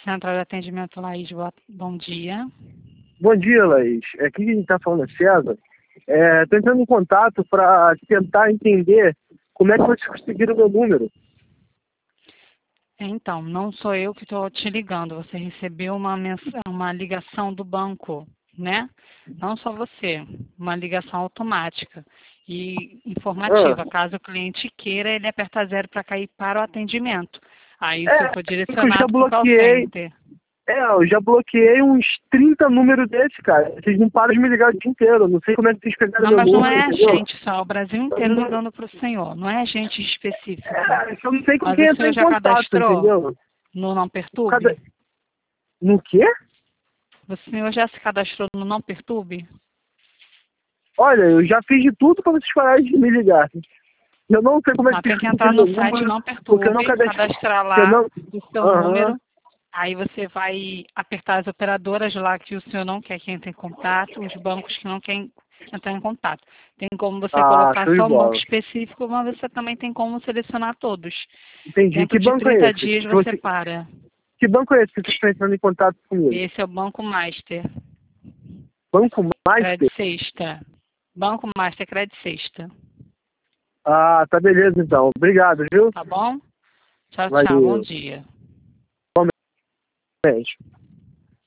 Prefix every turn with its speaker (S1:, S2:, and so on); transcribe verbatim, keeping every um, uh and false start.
S1: Central de Atendimento Laís, boa- bom dia.
S2: Bom dia, Laís. É aqui que a gente está falando, é César. Estou entrando em contato para tentar entender como é que vocês conseguiram o meu número.
S1: Então, não sou eu que estou te ligando, você recebeu uma, mens- uma ligação do banco, né? Não só você, uma ligação automática e informativa.
S2: Ah,
S1: Caso o cliente queira, ele aperta zero para cair para o atendimento. Aí o
S2: é,
S1: senhor foi
S2: eu já
S1: direcionado para o call
S2: bloqueei.
S1: center.
S2: É, eu já bloqueei uns trinta números desses, cara. Vocês não param de me ligar o dia inteiro. Eu não sei como é que vocês pegaram
S1: Não,
S2: meu
S1: mas não
S2: número,
S1: é a
S2: entendeu?
S1: gente só, é o Brasil inteiro ligando para o senhor, não é a gente específico.
S2: É, eu não sei com
S1: Mas
S2: quem
S1: o
S2: entrar
S1: senhor
S2: em
S1: já
S2: contato,
S1: cadastrou
S2: entendeu?
S1: no Não
S2: Cada...
S1: Perturbe?
S2: No quê?
S1: O senhor já se cadastrou no Não Perturbe?
S2: Olha, eu já fiz de tudo para vocês pararem de me ligar. Eu não sei como é
S1: Não,
S2: que
S1: tem
S2: vocês
S1: que entrar
S2: conseguiram
S1: no
S2: meu
S1: site
S2: número,
S1: Não
S2: porque eu não
S1: Perturbe,
S2: cadastrei.
S1: cadastrar
S2: Eu
S1: lá
S2: não...
S1: o seu
S2: Aham.
S1: número. Aí você vai apertar as operadoras lá que o senhor não quer que entre em contato, os bancos que não querem entrar em contato. Tem como você
S2: Ah,
S1: colocar
S2: show de
S1: só um banco
S2: bola.
S1: específico, mas você também tem como selecionar todos.
S2: Entendi.
S1: Dentro
S2: Que
S1: de
S2: banco é
S1: trinta
S2: esse?
S1: dias
S2: Que,
S1: você
S2: você...
S1: para.
S2: que banco é esse que vocês estão entrando em contato comigo?
S1: Esse é o Banco Master,
S2: Banco Master?
S1: Crédito Sexta. Banco Master, Crédito Sexta.
S2: Ah, tá beleza então. Obrigado, viu?
S1: Tá bom? Tchau, tchau. Bom
S2: Valeu.
S1: dia.
S2: Realmente.